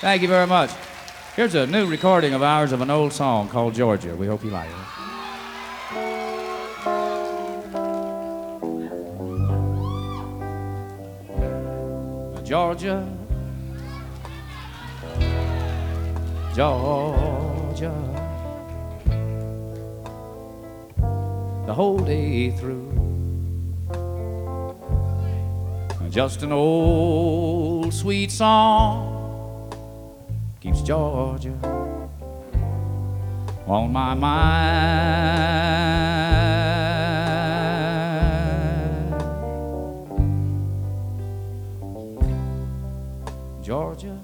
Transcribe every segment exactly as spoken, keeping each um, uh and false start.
Thank you very much. Here's a new recording of ours of an old song called Georgia. We hope you like it. Georgia, Georgia, the whole day through, just an old sweet song keeps Georgia on my mind. Georgia,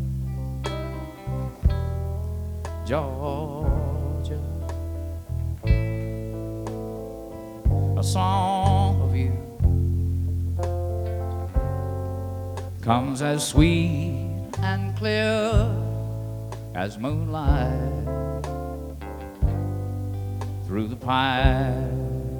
Georgia, a song of you comes as sweet and clear as moonlight through the pine.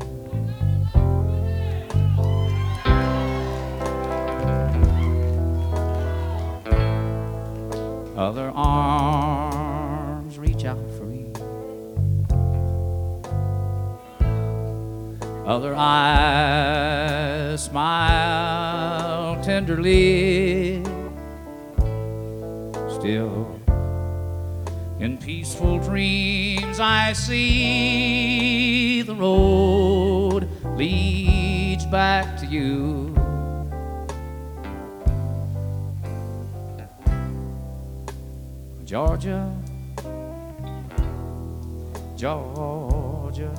Other arms reach out free, other eyes smile tenderly. Still, in peaceful dreams I see the road leads back to you. Georgia, Georgia,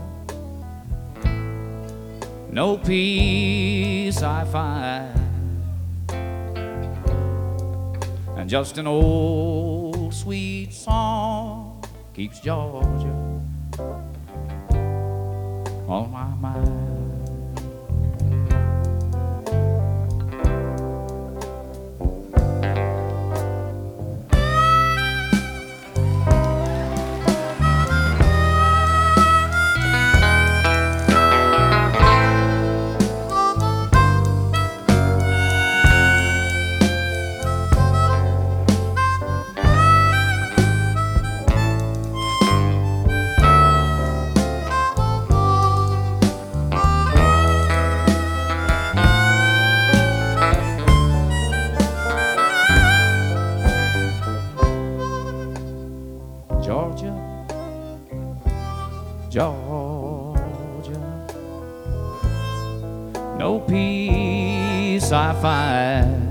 no peace I find, and just an old sweet song keeps Georgia on my mind. Georgia, Georgia, no peace I find,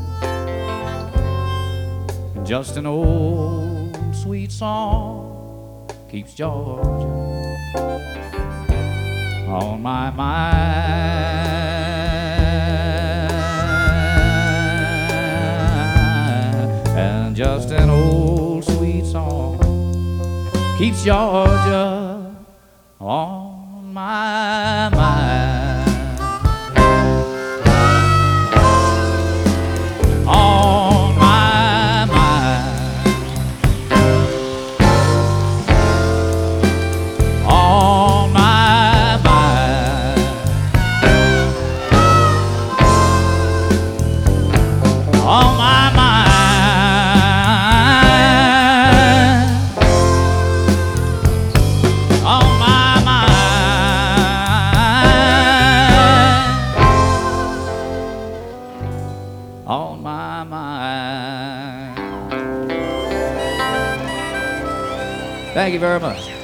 just an old sweet song keeps Georgia on my mind, and just an old sweet song keeps Georgia on my mind, on my mind, on my mind, on my mind. On my mind. Thank you very much.